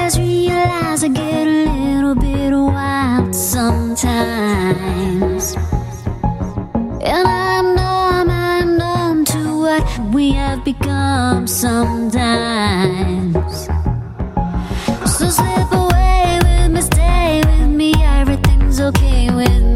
just realize I get a little bit wild sometimes. And I'm numb to what we have become sometimes. So slip away with me, stay with me, everything's okay with me.